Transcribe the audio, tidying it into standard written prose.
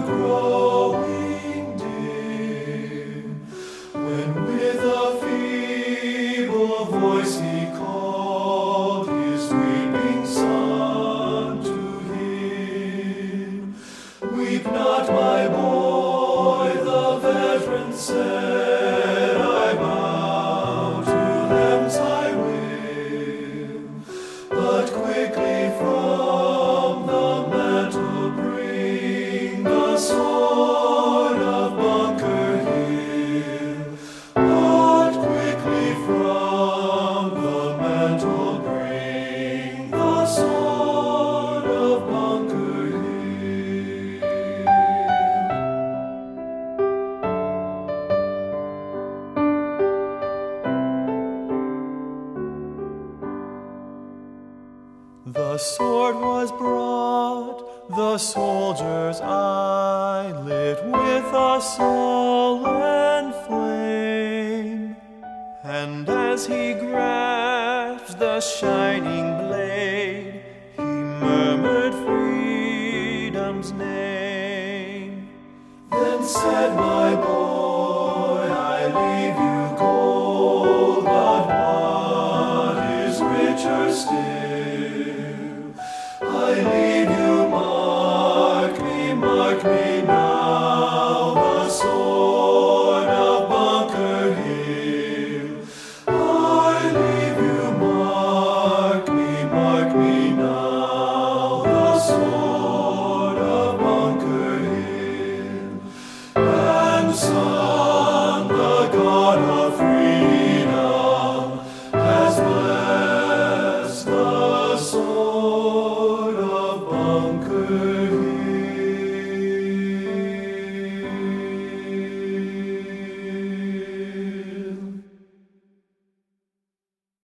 growing dim, when with a feeble voice he called his weeping son to him. Weep not, my boy, the veteran said, I bow to heaven's highway, but quickly from the mantle bring the sword of Bunker Hill. But quickly from the mantle bring the sword of Bunker Hill. The sword was brought, the soldier's eye lit with a sullen flame, and as he grasped the shining blade, he murmured freedom's name. Then said my boy,